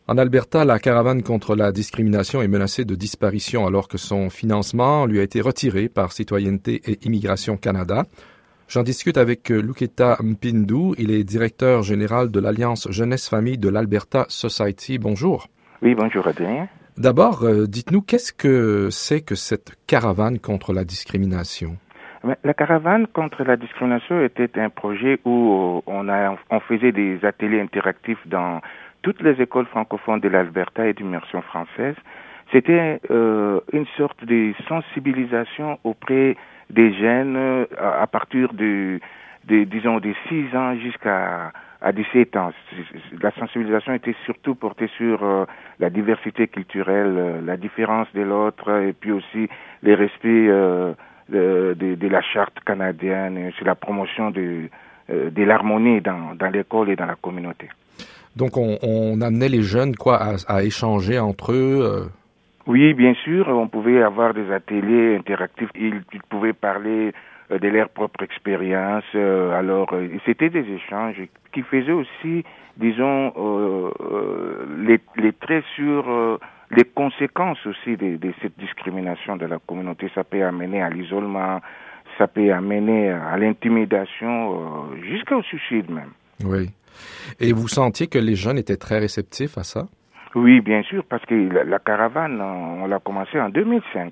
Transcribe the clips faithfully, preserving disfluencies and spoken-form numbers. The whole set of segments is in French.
En Alberta, la caravane contre la discrimination est menacée de disparition alors que son financement lui a été retiré par Citoyenneté et Immigration Canada. J'en discute avec Luketa Mpindu. Il est directeur général de l'Alliance Jeunesse-Famille de l'Alberta Society. Bonjour. Oui, bonjour Adrien. D'abord, euh, dites-nous, qu'est-ce que c'est que cette caravane contre la discrimination? La caravane contre la discrimination était un projet où on, a, on faisait des ateliers interactifs dans toutes les écoles francophones de l'Alberta et d'immersion française. C'était euh, une sorte de sensibilisation auprès des jeunes euh, à partir de, de disons, de six ans jusqu'à à dix-sept ans. La sensibilisation était surtout portée sur euh, la diversité culturelle, euh, la différence de l'autre, et puis aussi les respects euh, de, de, de la charte canadienne, sur la promotion de, euh, de l'harmonie dans, dans l'école et dans la communauté. Donc, on, on amenait les jeunes quoi à, à échanger entre eux euh... Oui, bien sûr, on pouvait avoir des ateliers interactifs. Ils, ils pouvaient parler euh, de leur propre expérience. Euh, alors, euh, c'était des échanges qui faisaient aussi, disons, euh, euh, les, les traits sur euh, les conséquences aussi de, de cette discrimination de la communauté. Ça peut amener à l'isolement, ça peut amener à l'intimidation, euh, jusqu'au suicide même. Oui. Et vous sentiez que les jeunes étaient très réceptifs à ça? Oui, bien sûr, parce que la, la caravane, on l'a commencé en deux mille cinq.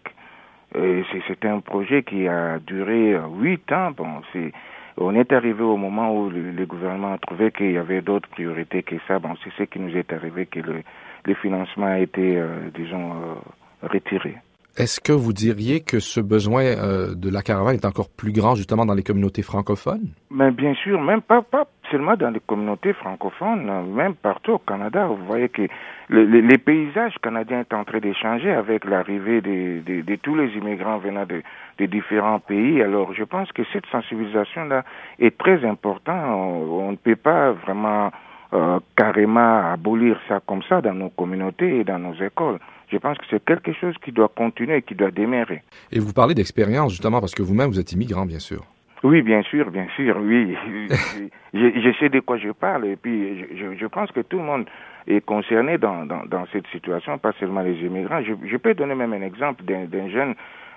Et c'est, c'était un projet qui a duré huit ans. Bon, c'est, on est arrivé au moment où le, le gouvernement a trouvé qu'il y avait d'autres priorités que ça. Bon, c'est ce qui nous est arrivé, que le, le financement a été, euh, disons, euh, retiré. Est-ce que vous diriez que ce besoin euh, de la caravane est encore plus grand justement dans les communautés francophones? Mais bien sûr, même pas, pas seulement dans les communautés francophones, même partout au Canada. Vous voyez que le, le, les paysages canadiens sont en train de changer avec l'arrivée de, de, de tous les immigrants venant de, de différents pays. Alors je pense que cette sensibilisation-là est très importante. On, on ne peut pas vraiment euh, carrément abolir ça comme ça dans nos communautés et dans nos écoles. Je pense que c'est quelque chose qui doit continuer et qui doit demeurer. Et vous parlez d'expérience, justement, parce que vous-même, vous êtes immigrant, bien sûr. Oui, bien sûr, bien sûr, oui. je, je sais de quoi je parle et puis je, je pense que tout le monde est concerné dans, dans, dans cette situation, pas seulement les immigrants. Je, je peux donner même un exemple d'un, d'un jeune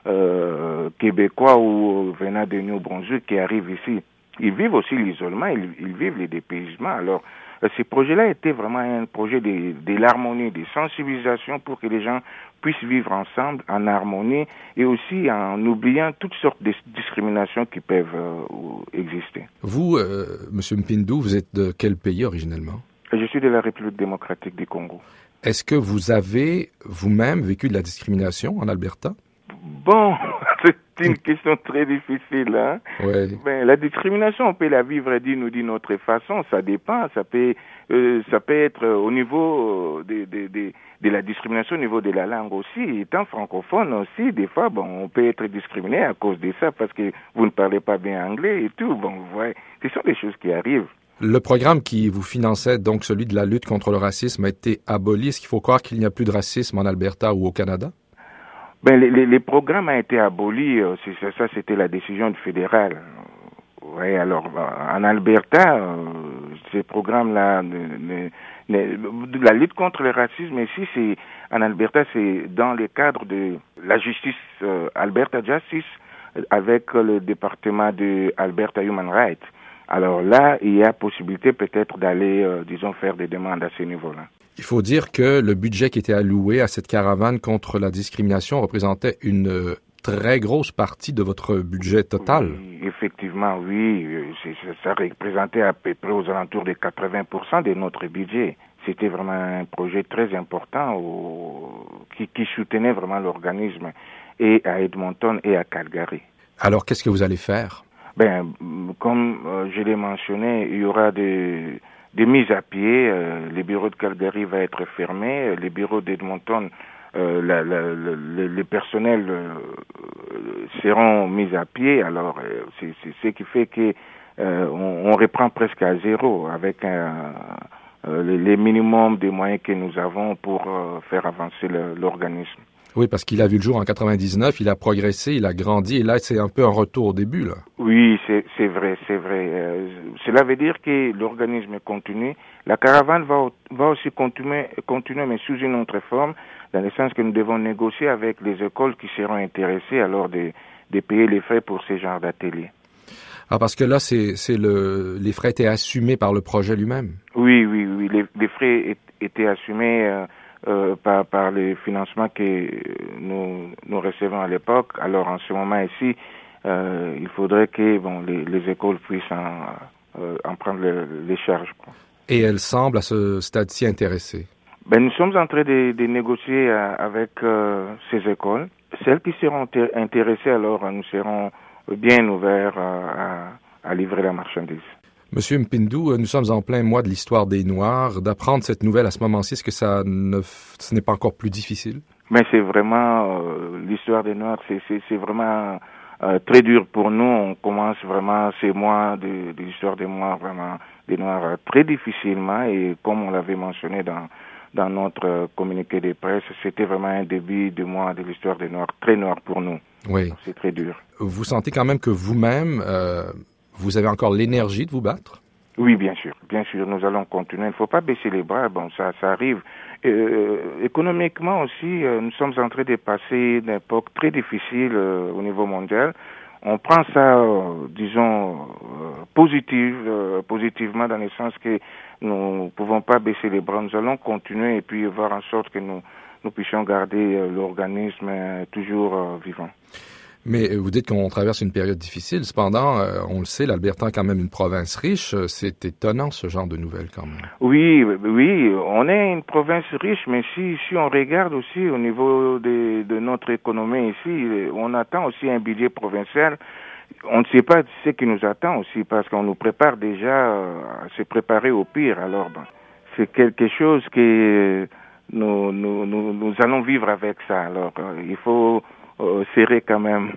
euh, Québécois ou venant de New-Brunswick qui arrive ici. Ils vivent aussi l'isolement, ils, ils vivent les dépaysement. Alors, ce projet-là était vraiment un projet de, de l'harmonie, de sensibilisation pour que les gens puissent vivre ensemble en harmonie et aussi en oubliant toutes sortes de discriminations qui peuvent euh, exister. Vous, euh, M. Mpindu, vous êtes de quel pays originellement? Je suis de la République démocratique du Congo. Est-ce que vous avez vous-même vécu de la discrimination en Alberta? Bon, c'est une question très difficile. Hein? Ouais. Ben, la discrimination, on peut la vivre d'une ou d'une autre façon. Ça dépend. Ça peut, euh, ça peut être au niveau de, de, de, de la discrimination au niveau de la langue aussi. Étant francophone aussi, des fois, bon, on peut être discriminé à cause de ça parce que vous ne parlez pas bien anglais et tout. Bon, vous voyez, ce sont des choses qui arrivent. Le programme qui vous finançait, donc celui de la lutte contre le racisme, a été aboli. Est-ce qu'il faut croire qu'il n'y a plus de racisme en Alberta ou au Canada? Ben, les, les, les programmes ont été abolis. Euh, c'est, ça, ça, c'était la décision du fédéral. Oui, alors, en Alberta, euh, ces programmes-là, ne, ne, ne, la lutte contre le racisme ici, c'est, en Alberta, c'est dans le cadre de la justice, euh, Alberta Justice, avec le département de Alberta Human Rights. Alors là, il y a possibilité peut-être d'aller, euh, disons, faire des demandes à ce niveau-là. Il faut dire que le budget qui était alloué à cette caravane contre la discrimination représentait une très grosse partie de votre budget total. Oui, effectivement, oui. C'est, ça représentait à peu près aux alentours de quatre-vingts pour cent de notre budget. C'était vraiment un projet très important au, qui, qui soutenait vraiment l'organisme et à Edmonton et à Calgary. Alors, qu'est-ce que vous allez faire? Ben, comme euh, je l'ai mentionné, il y aura des... des mises à pied. Euh, les bureaux de Calgary va être fermés. Les bureaux d'Edmonton, euh, la, la, la, les personnels euh, seront mis à pied. Alors, euh, c'est, c'est ce qui fait que euh, on, on reprend presque à zéro avec un, euh, les, les minimums des moyens que nous avons pour euh, faire avancer le, l'organisme. Oui, parce qu'il a vu le jour en quatre-vingt-dix-neuf, il a progressé, il a grandi, et là, c'est un peu un retour au début, là. Oui, c'est, c'est vrai, c'est vrai. Euh, cela veut dire que l'organisme continue. La caravane va, va aussi continuer, continuer, mais sous une autre forme, dans le sens que nous devons négocier avec les écoles qui seront intéressées alors de, de payer les frais pour ce genre d'atelier. Ah, parce que là, c'est, c'est le, les frais étaient assumés par le projet lui-même. Oui, oui, oui. Les, les frais étaient assumés euh, euh, par, par les financements que nous, nous recevons à l'époque. Alors, en ce moment ici, euh, il faudrait que bon, les, les écoles puissent en, euh, en prendre le, les charges, quoi. Et elles semblent à ce stade-ci intéressées. Ben, nous sommes en train de, de négocier euh, avec euh, ces écoles. Celles qui seront ter- intéressées, alors, nous serons bien ouverts euh, à, à livrer la marchandise. Monsieur Mpindou, nous sommes en plein mois de l'histoire des Noirs. D'apprendre cette nouvelle à ce moment-ci, est-ce que ça ne, ce n'est pas encore plus difficile? Mais c'est vraiment, euh, l'histoire des Noirs, c'est, c'est, c'est vraiment euh, très dur pour nous. On commence vraiment ces mois de, de l'histoire des Noirs, vraiment, des Noirs euh, très difficilement. Et comme on l'avait mentionné dans, dans notre euh, communiqué de presse, c'était vraiment un début de mois de l'histoire des Noirs très noir pour nous. Oui. Donc, c'est très dur. Vous sentez quand même que vous-même, euh, vous avez encore l'énergie de vous battre? Oui, bien sûr, bien sûr, nous allons continuer. Il ne faut pas baisser les bras. Bon, ça, ça arrive. Euh, économiquement aussi, euh, nous sommes en train de passer une époque très difficile euh, au niveau mondial. On prend ça, euh, disons, euh, positive, euh, positivement dans le sens que nous ne pouvons pas baisser les bras. Nous allons continuer et puis voir en sorte que nous, nous puissions garder euh, l'organisme euh, toujours euh, vivant. Mais vous dites qu'on traverse une période difficile. Cependant, euh, on le sait, l'Alberta est quand même une province riche. C'est étonnant, ce genre de nouvelles, quand même. Oui, oui, on est une province riche, mais si, si on regarde aussi au niveau de, de notre économie ici, on attend aussi un budget provincial. On ne sait pas ce qui nous attend aussi, parce qu'on nous prépare déjà à se préparer au pire. Alors, ben, c'est quelque chose que nous, nous, nous, nous allons vivre avec ça. Alors, il faut Euh, serrer quand même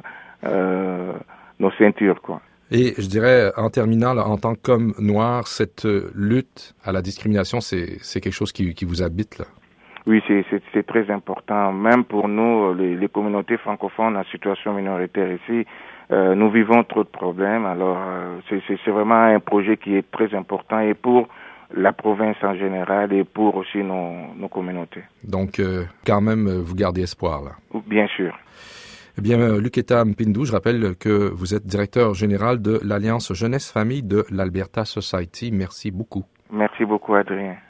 euh, nos ceintures, quoi. Et je dirais, en terminant, là, en tant qu'homme noir, cette lutte à la discrimination, c'est, c'est quelque chose qui, qui vous habite, là? Oui, c'est, c'est, c'est très important. Même pour nous, les, les communautés francophones en situation minoritaire ici, euh, nous vivons trop de problèmes. Alors, euh, c'est, c'est, c'est vraiment un projet qui est très important et pour la province en général et pour aussi nos, nos communautés. Donc, euh, quand même, vous gardez espoir, là? Bien sûr. Eh bien, Luketa Mpindou, je rappelle que vous êtes directeur général de l'Alliance Jeunesse Famille de l'Alberta Society. Merci beaucoup. Merci beaucoup, Adrien.